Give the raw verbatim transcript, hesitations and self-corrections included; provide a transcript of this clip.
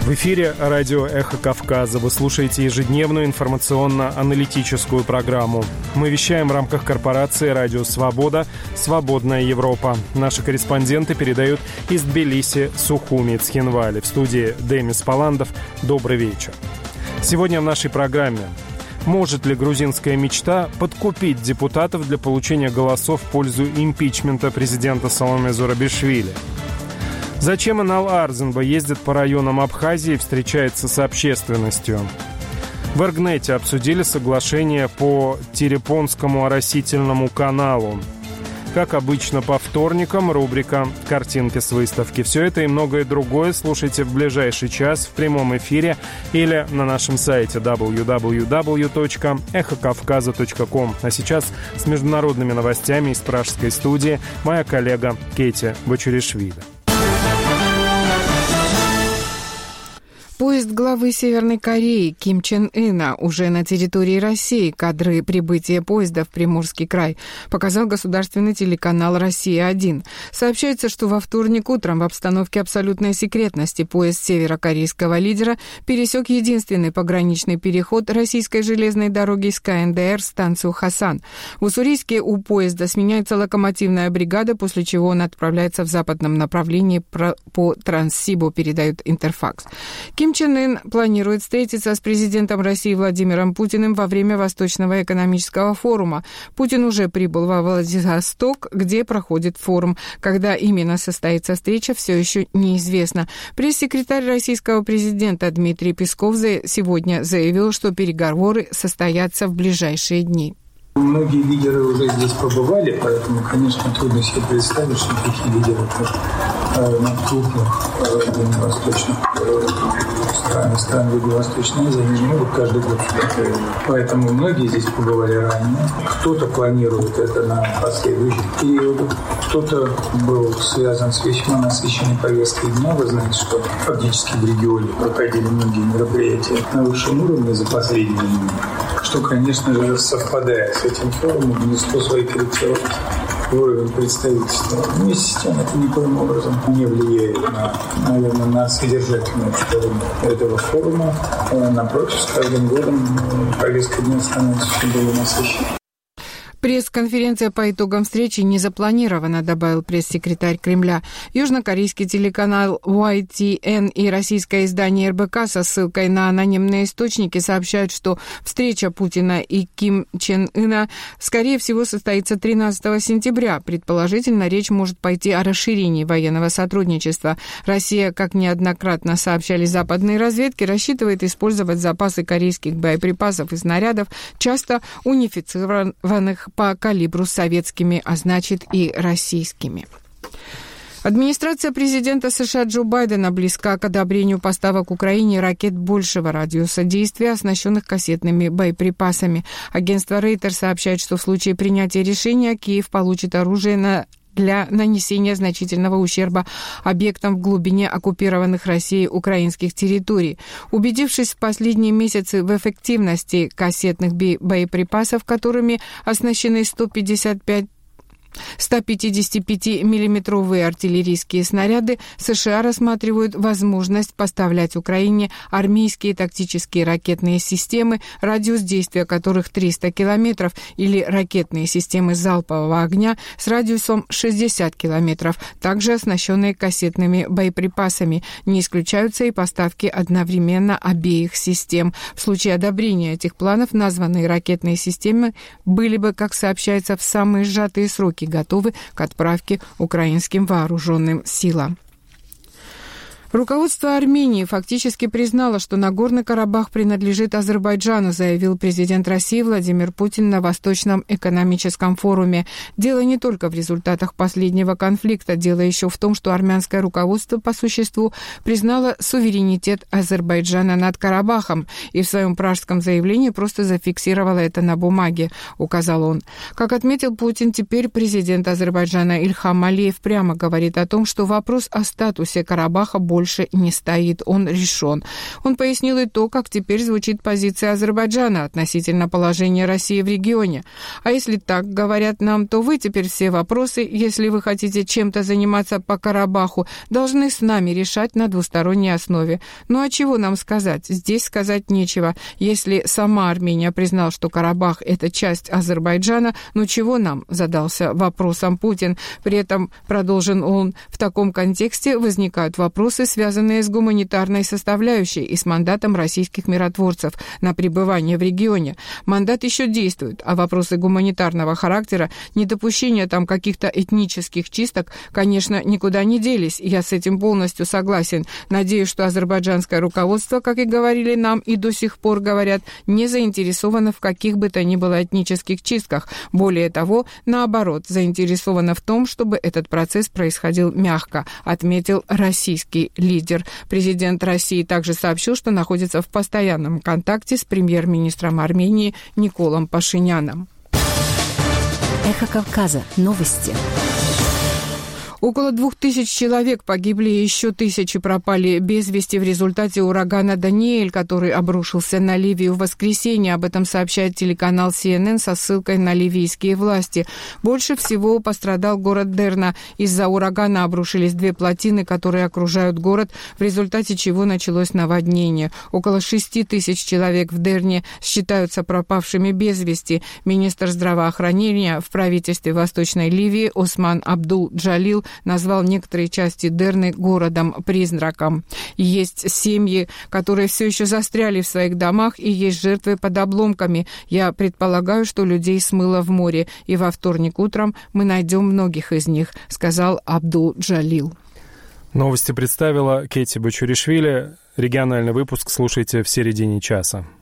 В эфире радио «Эхо Кавказа». Вы слушаете ежедневную информационно-аналитическую программу. Мы вещаем в рамках корпорации «Радио Свобода. Свободная Европа». Наши корреспонденты передают из Тбилиси, Сухуми, Цхинвали. В студии Демис Паландов. Добрый вечер. Сегодня в нашей программе: может ли грузинская мечта подкупить депутатов для получения голосов в пользу импичмента президента Саломе Зурабишвили? Зачем Инал Арзенба ездит по районам Абхазии и встречается с общественностью? В Эргнете обсудили соглашение по Терепонскому оросительному каналу. Как обычно, по вторникам рубрика «Картинки с выставки». Все это и многое другое слушайте в ближайший час в прямом эфире или на нашем сайте дабл ю дабл ю дабл ю точка эхо кавказа точка ком. А сейчас с международными новостями из пражской студии моя коллега Кейти Бочуришвили. Поезд главы Северной Кореи Ким Чен Ына уже на территории России. Кадры прибытия поезда в Приморский край показал государственный телеканал «Россия-один». Сообщается, что во вторник утром в обстановке абсолютной секретности поезд северокорейского лидера пересек единственный пограничный переход российской железной дороги из ка эн дэ эр станцию Хасан. В Уссурийске у поезда сменяется локомотивная бригада, после чего он отправляется в западном направлении по Транссибу, передает Интерфакс. Ким Чен Ын планирует встретиться с президентом России Владимиром Путиным во время Восточного экономического форума. Путин уже прибыл во Владивосток, где проходит форум. Когда именно состоится встреча, все еще неизвестно. Пресс-секретарь российского президента Дмитрий Песков сегодня заявил, что переговоры состоятся в ближайшие дни. Многие лидеры уже здесь побывали, поэтому, конечно, трудно себе представить, что такие лидеры э, на крупных э, дальневосточных э, стран, стран Юго-Восточной Азии, они не могут каждый год сюда. Поэтому многие здесь побывали ранее. Кто-то планирует это на последующий период, кто-то был связан с весьма насыщенной повесткой дня. Вы знаете, что фактически в регионе проходили многие мероприятия на высшем уровне за последние дни, что, конечно же, совпадает с этим форумом, внесло свои корректировки в уровень представительства. Вместе с тем это никоим образом не влияет на, наверное, на содержательную сторону этого форума. Напротив, с каждым годом повестка дня становится все более насыщенной. Пресс-конференция по итогам встречи не запланирована, добавил пресс-секретарь Кремля. Южнокорейский телеканал уай ти эн и российское издание эр бэ ка со ссылкой на анонимные источники сообщают, что встреча Путина и Ким Чен Ына, скорее всего, состоится тринадцатого сентября. Предположительно, речь может пойти о расширении военного сотрудничества. Россия, как неоднократно сообщали западные разведки, рассчитывает использовать запасы корейских боеприпасов и снарядов, часто унифицированных по калибру советскими, а значит и российскими. Администрация президента США Джо Байдена близка к одобрению поставок Украине ракет большего радиуса действия, оснащенных кассетными боеприпасами. Агентство Рейтер сообщает, что в случае принятия решения Киев получит оружие на для нанесения значительного ущерба объектам в глубине оккупированных Россией украинских территорий. Убедившись в последние месяцы в эффективности кассетных боеприпасов, которыми оснащены сто пятьдесят пять сто пятидесятипятимиллиметровые артиллерийские снаряды, США рассматривают возможность поставлять Украине армейские тактические ракетные системы, радиус действия которых триста километров, или ракетные системы залпового огня с радиусом шестьдесят километров, также оснащенные кассетными боеприпасами. Не исключаются и поставки одновременно обеих систем. В случае одобрения этих планов названные ракетные системы были бы, как сообщается, в самые сжатые сроки готовы к отправке украинским вооруженным силам. Руководство Армении фактически признало, что Нагорный Карабах принадлежит Азербайджану, заявил президент России Владимир Путин на Восточном экономическом форуме. Дело не только в результатах последнего конфликта, дело еще в том, что армянское руководство по существу признало суверенитет Азербайджана над Карабахом и в своем пражском заявлении просто зафиксировало это на бумаге, указал он. Как отметил Путин, теперь президент Азербайджана Ильхам Алиев прямо говорит о том, что вопрос о статусе Карабаха более больше не стоит, он решен. Он пояснил и то, как теперь звучит позиция Азербайджана относительно положения России в регионе. А если так говорят нам, то вы теперь все вопросы, если вы хотите чем-то заниматься по Карабаху, должны с нами решать на двусторонней основе. Ну а чего нам сказать? Здесь сказать нечего. Если сама Армения признала, что Карабах – это часть Азербайджана, ну чего нам? Задался вопросом Путин. При этом, продолжил он, в таком контексте возникают вопросы, связанные с гуманитарной составляющей и с мандатом российских миротворцев на пребывание в регионе. Мандат еще действует, а вопросы гуманитарного характера, недопущения там каких-то этнических чисток, конечно, никуда не делись. Я с этим полностью согласен. Надеюсь, что азербайджанское руководство, как и говорили нам и до сих пор говорят, не заинтересовано в каких бы то ни было этнических чистках. Более того, наоборот, заинтересовано в том, чтобы этот процесс происходил мягко, отметил российский лидер. Президент России также сообщил, что находится в постоянном контакте с премьер-министром Армении Николом Пашиняном. Эхо Кавказа. Новости. Около двух тысяч человек погибли, и еще тысячи пропали без вести в результате урагана Даниэль, который обрушился на Ливию в воскресенье. Об этом сообщает телеканал си эн эн со ссылкой на ливийские власти. Больше всего пострадал город Дерна. Из-за урагана обрушились две плотины, которые окружают город, в результате чего началось наводнение. Около шести тысяч человек в Дерне считаются пропавшими без вести. Министр здравоохранения в правительстве Восточной Ливии Осман Абдул-Джалил назвал некоторые части Дерны городом-призраком. Есть семьи, которые все еще застряли в своих домах, и есть жертвы под обломками. Я предполагаю, что людей смыло в море, и во вторник утром мы найдем многих из них, сказал Абдул-Джалил. Новости представила Кэти Бачуришвили. Региональный выпуск слушайте в середине часа.